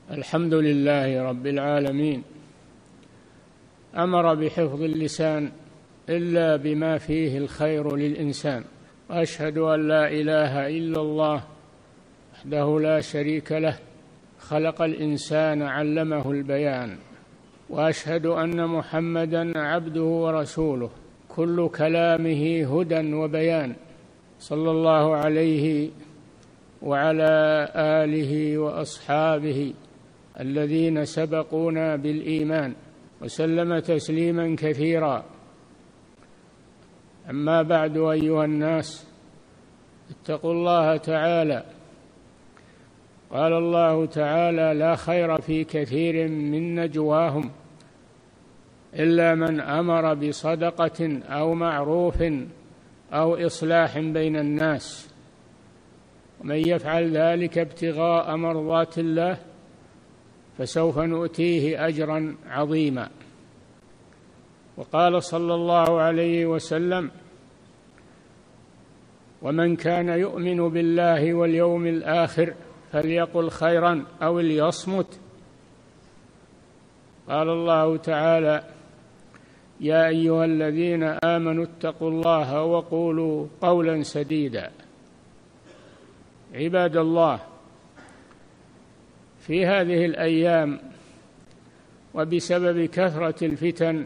الحمد لله رب العالمين. أمر بحفظ اللسان إلا بما فيه الخير للإنسان، وأشهد أن لا إله إلا الله وحده لا شريك له، خلق الإنسان علمه البيان، وأشهد أن محمدًا عبده ورسوله، كل كلامه هدى وبيان، صلى الله عليه وعلى آله وأصحابه الذين سبقونا بالإيمان، وسلم تسليما كثيرا. أما بعد، أيها الناس، اتقوا الله تعالى. قال الله تعالى: لا خير في كثير من نجواهم إلا من أمر بصدقة أو معروف أو إصلاح بين الناس، ومن يفعل ذلك ابتغاء مرضات الله فسوف نؤتيه أجرا عظيما. وقال صلى الله عليه وسلم: ومن كان يؤمن بالله واليوم الآخر فليقل خيرا أو ليصمت. قال الله تعالى: يا أيها الذين آمنوا اتقوا الله وقولوا قولا سديدا. عباد الله، في هذه الأيام وبسبب كثرة الفتن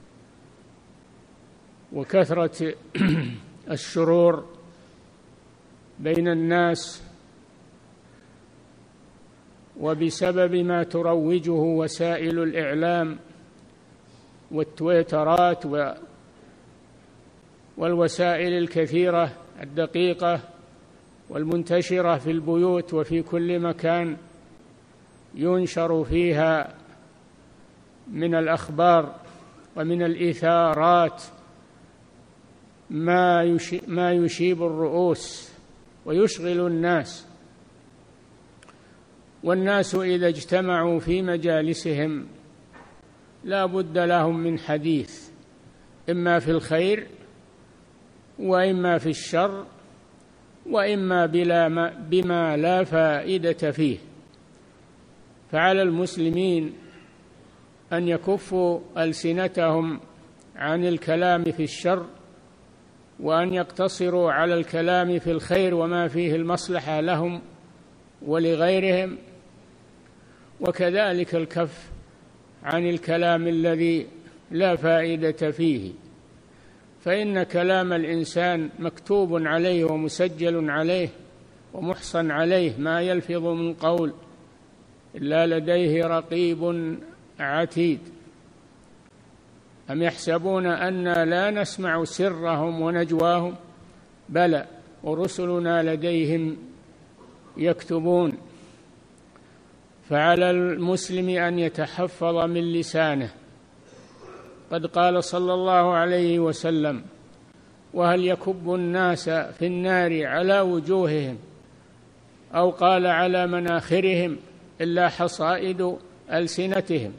وكثرة الشرور بين الناس، وبسبب ما تروجه وسائل الإعلام والتويترات والوسائل الكثيرة الدقيقة والمنتشرة في البيوت وفي كل مكان، ينشر فيها من الأخبار ومن الإثارات ما يشيب الرؤوس ويشغل الناس. والناس إذا اجتمعوا في مجالسهم لا بد لهم من حديث، إما في الخير وإما في الشر وإما بما لا فائدة فيه. فعلى المسلمين أن يكفوا ألسنتهم عن الكلام في الشر، وأن يقتصروا على الكلام في الخير وما فيه المصلحة لهم ولغيرهم، وكذلك الكف عن الكلام الذي لا فائدة فيه، فإن كلام الإنسان مكتوب عليه ومسجل عليه ومحصن عليه، ما يلفظ من قول إلا لديه رقيب عتيد. أم يحسبون أنا لا نسمع سرهم ونجواهم؟ بلى ورسلنا لديهم يكتبون. فعلى المسلم أن يتحفظ من لسانه. قد قال صلى الله عليه وسلم: وهل يكب الناس في النار على وجوههم، أو قال على مناخرهم، إلا حصائد ألسنتهم.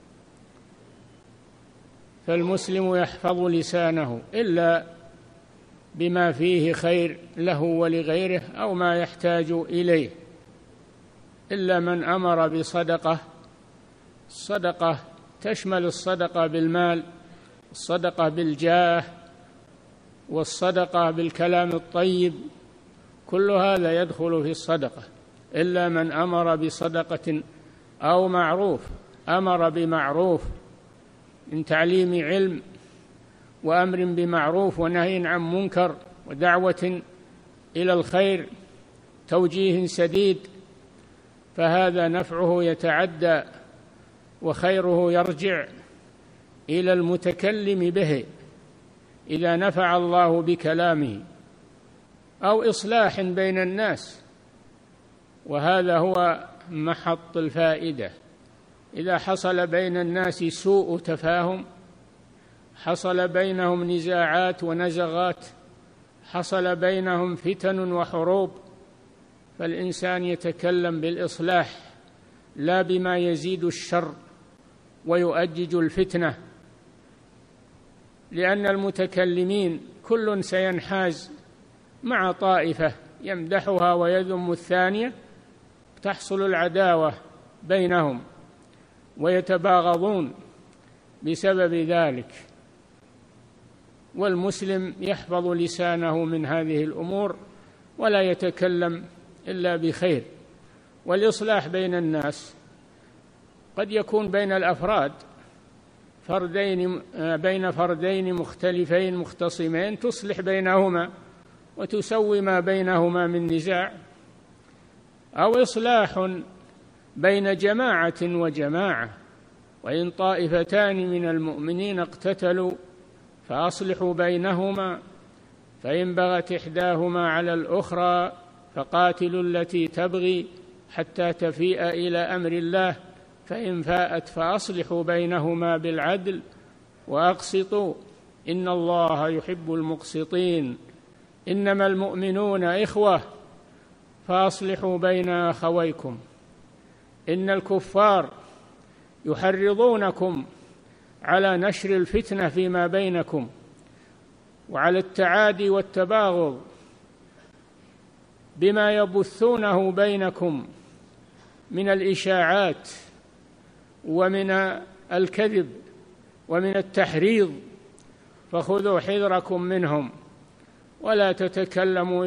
فالمسلم يحفظ لسانه إلا بما فيه خير له ولغيره أو ما يحتاج إليه، إلا من أمر بصدقة. الصدقة تشمل الصدقة بالمال، الصدقة بالجاه، والصدقة بالكلام الطيب، كل هذا يدخل في الصدقة، إلا من أمر بصدقة أو معروف. أمر بمعروف من تعليم علم وأمر بمعروف ونهي عن منكر ودعوة إلى الخير، توجيه سديد، فهذا نفعه يتعدى وخيره يرجع إلى المتكلم به إذا نفع الله بكلامه، أو إصلاح بين الناس، وهذا هو محط الفائدة. إذا حصل بين الناس سوء تفاهم، حصل بينهم نزاعات ونزغات، حصل بينهم فتن وحروب، فالإنسان يتكلم بالإصلاح لا بما يزيد الشر ويؤجج الفتنة، لأن المتكلمين كل سينحاز مع طائفة يمدحها ويذم الثانية، تحصل العداوة بينهم ويتباغضون بسبب ذلك. والمسلم يحفظ لسانه من هذه الأمور ولا يتكلم إلا بخير. والإصلاح بين الناس قد يكون بين الأفراد، بين فردين مختلفين مختصمين، تصلح بينهما وتسوي ما بينهما من نزاع، أو إصلاح بين جماعة وجماعة، وإن طائفتان من المؤمنين اقتتلوا فأصلحوا بينهما، فإن بغت إحداهما على الأخرى فقاتلوا التي تبغي حتى تفيء إلى أمر الله، فإن فاءت فأصلحوا بينهما بالعدل وأقسطوا إن الله يحب المقسطين، إنما المؤمنون إخوة فأصلحوا بين أخويكم، إن الكفار يحرضونكم على نشر الفتنة فيما بينكم وعلى التعادي والتباغض بما يبثونه بينكم من الإشاعات ومن الكذب ومن التحريض، فخذوا حذركم منهم ولا تتكلموا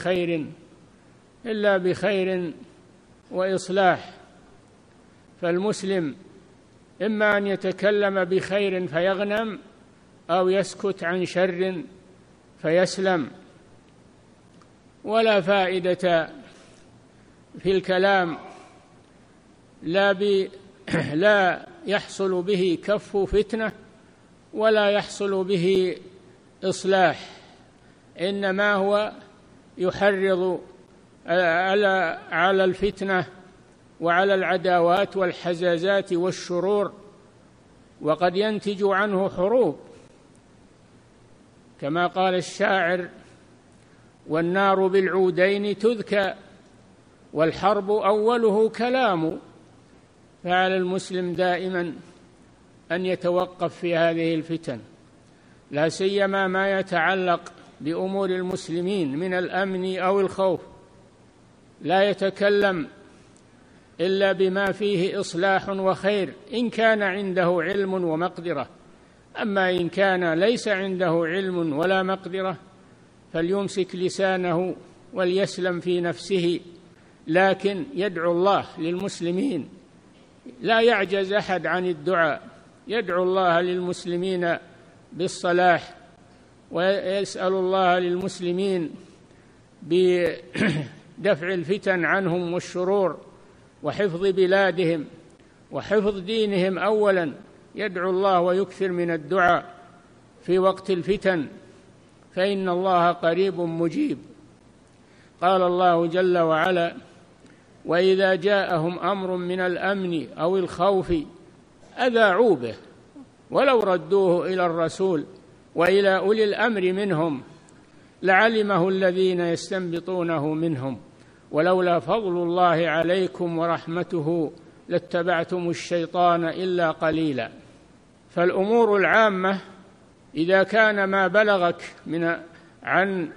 إلا بخير وإصلاح. فالمسلم إما أن يتكلم بخير فيغنم أو يسكت عن شر فيسلم. ولا فائدة في الكلام لا يحصل به كف فتنة ولا يحصل به إصلاح، إنما هو يحرض على الفتنة وعلى العداوات والحزازات والشرور، وقد ينتج عنه حروب كما قال الشاعر: والنار بالعودين تذكى والحرب أوله كلام. فعلى المسلم دائما أن يتوقف في هذه الفتن، لا سيما ما يتعلق بأمور المسلمين من الأمن أو الخوف، لا يتكلم إلا بما فيه إصلاح وخير إن كان عنده علم ومقدرة. أما إن كان ليس عنده علم ولا مقدرة فليمسك لسانه وليسلم في نفسه، لكن يدعو الله للمسلمين، لا يعجز أحد عن الدعاء، يدعو الله للمسلمين بالصلاح ويسأل الله للمسلمين بدفع الفتن عنهم والشرور وحفظ بلادهم وحفظ دينهم أولا، يدعو الله ويكثر من الدعاء في وقت الفتن، فإن الله قريب مجيب. قال الله جل وعلا: وإذا جاءهم أمر من الأمن أو الخوف أذاعوا به ولو ردوه إلى الرسول وإلى أولي الأمر منهم لعلمه الذين يستنبطونه منهم ولولا فضل الله عليكم ورحمته لاتبعتم الشيطان إلا قليلا. فالأمور العامة إذا كان ما بلغك عن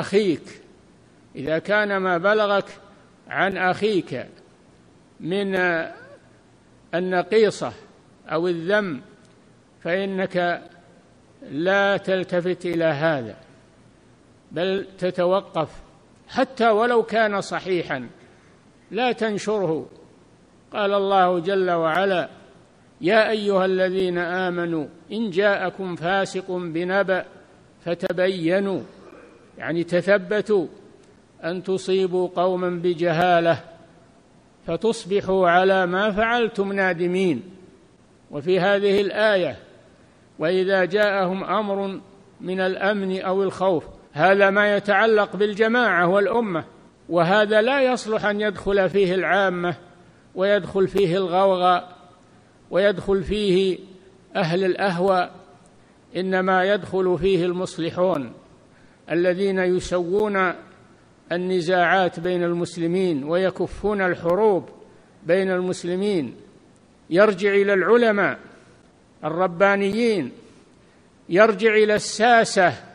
أخيك من النقيصة أو الذم فإنك لا تلتفت إلى هذا، بل تتوقف حتى ولو كان صحيحا لا تنشره. قال الله جل وعلا: يا أيها الذين آمنوا إن جاءكم فاسق بنبأ فتبينوا، يعني تثبتوا أن تصيبوا قوما بجهالة فتصبحوا على ما فعلتم نادمين. وفي هذه الآية: وإذا جاءهم أمر من الأمن أو الخوف، هذا ما يتعلق بالجماعة والأمة، وهذا لا يصلح أن يدخل فيه العامة ويدخل فيه الغوغاء ويدخل فيه أهل الأهواء، إنما يدخل فيه المصلحون الذين يسوون النزاعات بين المسلمين ويكفون الحروب بين المسلمين. يرجع إلى العلماء الربانيين، يرجع إلى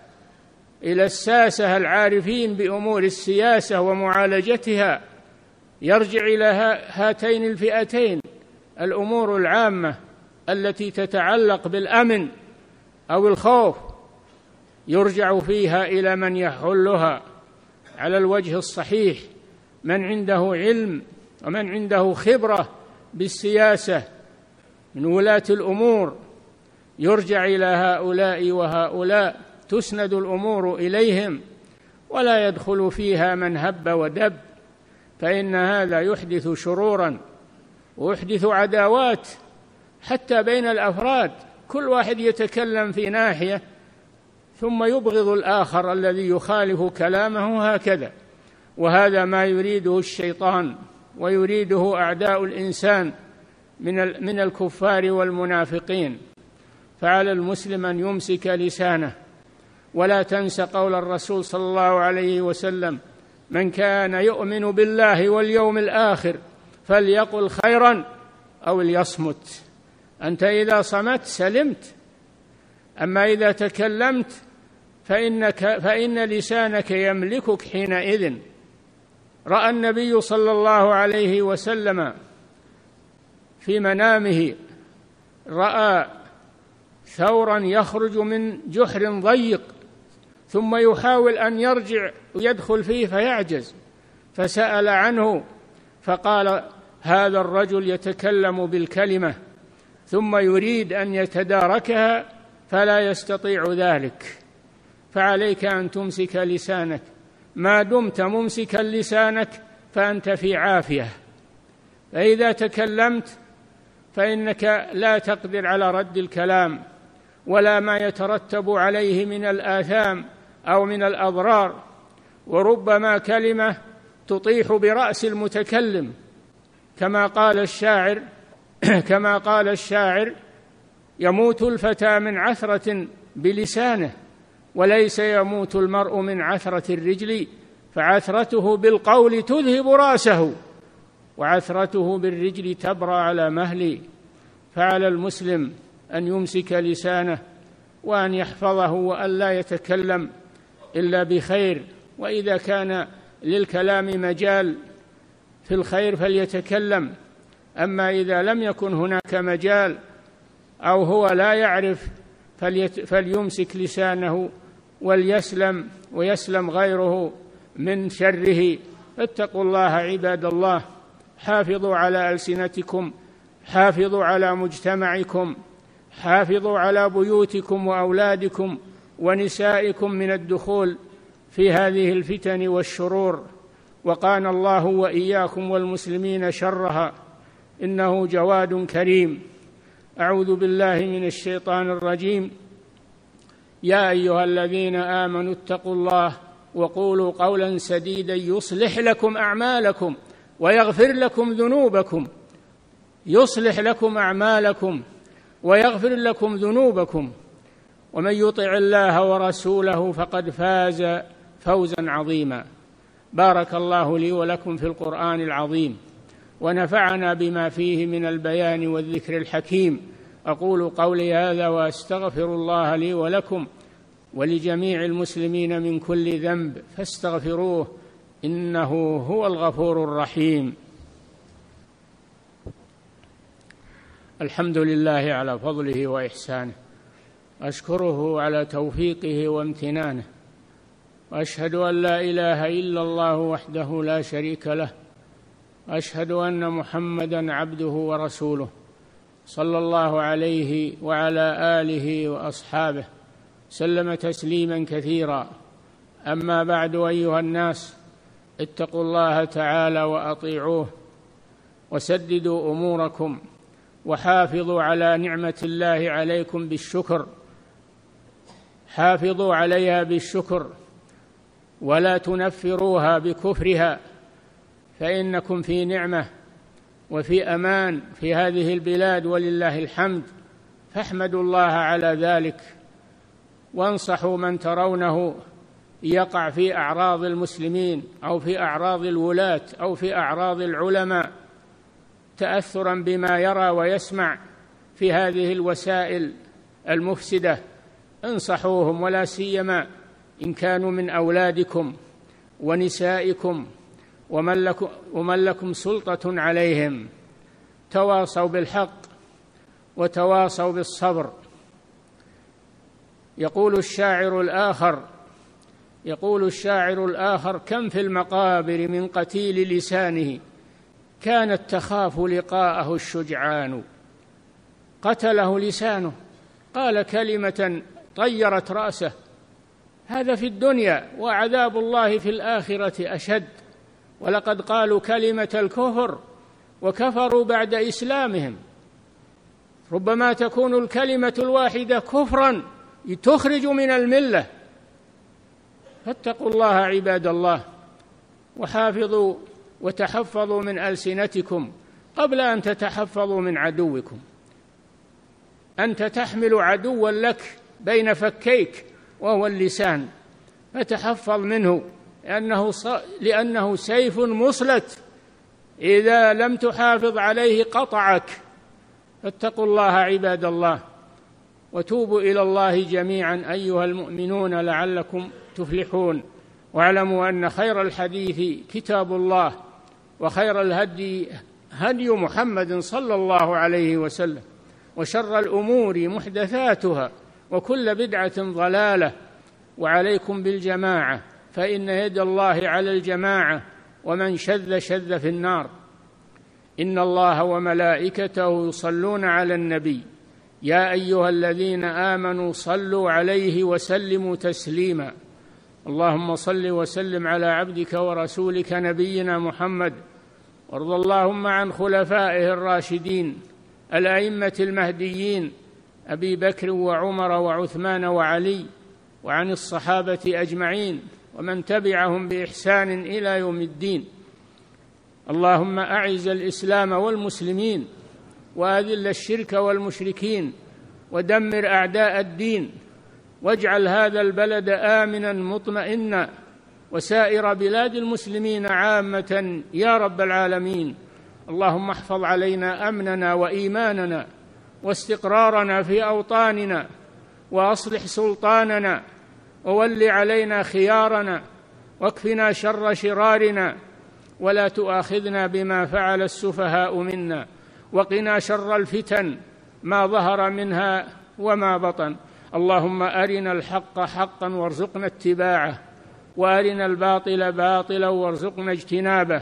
الساسة العارفين بأمور السياسة ومعالجتها، يرجع إلى هاتين الفئتين: الأمور العامة التي تتعلق بالأمن أو الخوف يرجع فيها إلى من يحلها على الوجه الصحيح، من عنده علم ومن عنده خبرة بالسياسة من ولاة الأمور، يرجع إلى هؤلاء وهؤلاء، تسند الأمور إليهم، ولا يدخل فيها من هب ودب، فإن هذا يحدث شرورا ويحدث عداوات حتى بين الأفراد، كل واحد يتكلم في ناحية ثم يبغض الآخر الذي يخالف كلامه هكذا. وهذا ما يريده الشيطان ويريده أعداء الإنسان من الكفار والمنافقين. فعلى المسلم أن يمسك لسانه، ولا تنس قول الرسول صلى الله عليه وسلم: من كان يؤمن بالله واليوم الآخر فليقل خيرا أو ليصمت. أنت إذا صمت سلمت، أما إذا تكلمت فإن لسانك يملكك حينئذ. رأى النبي صلى الله عليه وسلم في منامه، رأى ثورا يخرج من جحر ضيق ثم يحاول أن يرجع ويدخل فيه فيعجز، فسأل عنه فقال: هذا الرجل يتكلم بالكلمة ثم يريد أن يتداركها فلا يستطيع ذلك. فعليك أن تمسك لسانك، ما دمت ممسكا لسانك فأنت في عافية. فإذا تكلمت فإنك لا تقدر على رد الكلام ولا ما يترتب عليه من الآثام أو من الأضرار، وربما كلمة تطيح برأس المتكلم، كما قال الشاعر: يموت الفتى من عثرة بلسانه، وليس يموت المرء من عثرة الرجل، فعثرته بالقول تذهب رأسه وعثرته بالرجل تبرى على مهل. فعلى المسلم أن يمسك لسانه وأن يحفظه وأن لا يتكلم إلا بخير، وإذا كان للكلام مجال في الخير فليتكلم، أما إذا لم يكن هناك مجال أو هو لا يعرف فليمسك لسانه وليسلم ويسلم غيره من شره. فاتقوا الله عباد الله، حافظوا على ألسنتكم، حافظوا على مجتمعكم، حافظوا على بيوتكم وأولادكم ونسائكم من الدخول في هذه الفتن والشرور، وقانا الله وإياكم والمسلمين شرها، إنه جواد كريم. أعوذ بالله من الشيطان الرجيم. يا أيها الذين آمنوا اتقوا الله وقولوا قولا سديدا يصلح لكم أعمالكم ويغفر لكم ذنوبكم، يصلح لكم أعمالكم ويغفر لكم ذنوبكم، ومن يطع الله ورسوله فقد فاز فوزا عظيما. بارك الله لي ولكم في القرآن العظيم، ونفعنا بما فيه من البيان والذكر الحكيم. أقول قولي هذا وأستغفر الله لي ولكم ولجميع المسلمين من كل ذنب، فاستغفروه إنه هو الغفور الرحيم. الحمد لله على فضله وإحسانه، أشكره على توفيقه وامتنانه، وأشهد أن لا إله إلا الله وحده لا شريك له، أشهد أن محمدًا عبده ورسوله صلى الله عليه وعلى آله وأصحابه سلم تسليمًا كثيرا. أما بعد، أيها الناس، اتقوا الله تعالى وأطيعوه، وسددوا أموركم، وحافظوا على نعمة الله عليكم بالشكر، حافظوا عليها بالشكر ولا تنفروها بكفرها، فإنكم في نعمة وفي أمان في هذه البلاد ولله الحمد، فاحمدوا الله على ذلك، وانصحوا من ترونه يقع في أعراض المسلمين أو في أعراض الولاة أو في أعراض العلماء تأثرا بما يرى ويسمع في هذه الوسائل المفسدة. انصحوهم، ولا سيما إن كانوا من أولادكم ونسائكم ومن لكم سلطة عليهم. تواصوا بالحق وتواصوا بالصبر. يقول الشاعر الآخر: كم في المقابر من قتيل لسانه كانت تخاف لقاءه الشجعان. قتله لسانه، قال كلمة طيرت رأسه. هذا في الدنيا، وعذاب الله في الآخرة أشد. ولقد قالوا كلمة الكفر وكفروا بعد إسلامهم. ربما تكون الكلمة الواحدة كفرا تخرج من الملة. فاتقوا الله عباد الله، وحافظوا وتحفظوا من ألسنتكم قبل أن تتحفظوا من عدوكم. أنت تحمل عدوا لك بين فكيك وهو اللسان، فتحفظ منه لأنه سيف مسلت، إذا لم تحافظ عليه قطعك. فاتقوا الله عباد الله، وتوبوا إلى الله جميعا أيها المؤمنون لعلكم تفلحون. واعلموا أن خير الحديث كتاب الله، وخير الهدي هدي محمد صلى الله عليه وسلم، وشر الأمور محدثاتها، وكل بدعة ضلالة. وعليكم بالجماعة، فإن يد الله على الجماعة، ومن شذ شذ في النار. إن الله وملائكته يصلون على النبي، يا أيها الذين آمنوا صلوا عليه وسلموا تسليما. اللهم صل وسلم على عبدك ورسولك نبينا محمد، وارض اللهم عن خلفائه الراشدين الأئمة المهديين أبي بكر وعمر وعثمان وعلي، وعن الصحابة أجمعين ومن تبعهم بإحسان إلى يوم الدين. اللهم أعز الإسلام والمسلمين، وأذل الشرك والمشركين، ودمر أعداء الدين، واجعل هذا البلد آمنا مطمئنا، وسائر بلاد المسلمين عامة يا رب العالمين. اللهم احفظ علينا أمننا وإيماننا واستقرارنا في أوطاننا، وأصلح سلطاننا، وول علينا خيارنا، واكفنا شر شرارنا، ولا تؤاخذنا بما فعل السفهاء منا، وقنا شر الفتن ما ظهر منها وما بطن. اللهم أرنا الحق حقا وارزقنا اتباعه، وأرنا الباطل باطلا وارزقنا اجتنابه.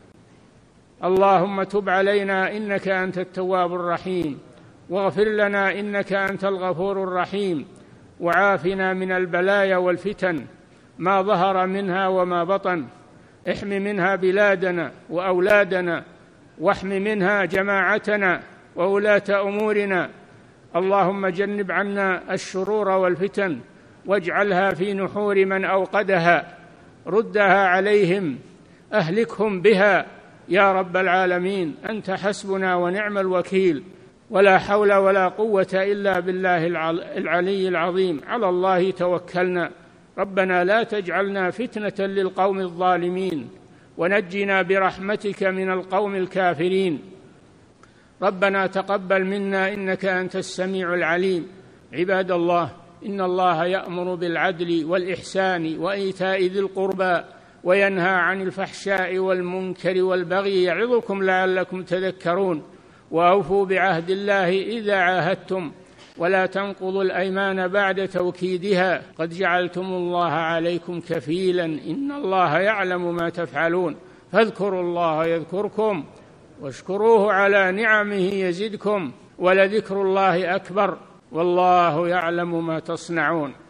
اللهم تب علينا إنك أنت التواب الرحيم، واغفر لنا إنك أنت الغفور الرحيم، وعافنا من البلايا والفتن ما ظهر منها وما بطن. احم منها بلادنا وأولادنا، واحم منها جماعتنا وولاة أمورنا. اللهم جنب عنا الشرور والفتن، واجعلها في نحور من أوقدها، ردها عليهم، أهلكهم بها يا رب العالمين. أنت حسبنا ونعم الوكيل، ولا حول ولا قوة إلا بالله العلي العظيم. على الله توكلنا. ربنا لا تجعلنا فتنة للقوم الظالمين، ونجنا برحمتك من القوم الكافرين. ربنا تقبل منا إنك أنت السميع العليم. عباد الله، إن الله يأمر بالعدل والإحسان وإيتاء ذي القربى، وينهى عن الفحشاء والمنكر والبغي، يعظكم لعلكم تذكرون. وأوفوا بعهد الله إذا عاهدتم، ولا تنقضوا الأيمان بعد توكيدها، قد جعلتم الله عليكم كفيلا، إن الله يعلم ما تفعلون. فاذكروا الله يذكركم، واشكروه على نعمه يزدكم، ولذكر الله أكبر، والله يعلم ما تصنعون.